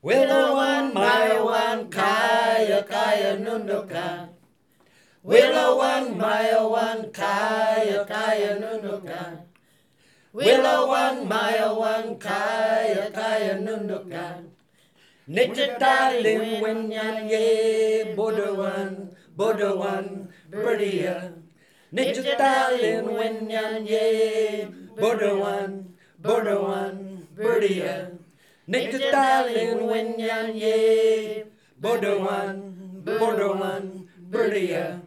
Wilawan, Mayawan, Kaya, Kaya, Nundukan. Wilawan, Mayawan, Kaya, Kaya, Nundukan. Wilawan, Mayawan, Kaya, Kaya, Nundukan. Nitchatalin, Winyan, Ye, Bodawan, Bodawan, Birdia. Nitchatalin, Winyan, Ye, Bodawan, Bodawan, Birdia. Nitchatalin, Winyan, Ye, Bodawan, Bodawan, Birdia.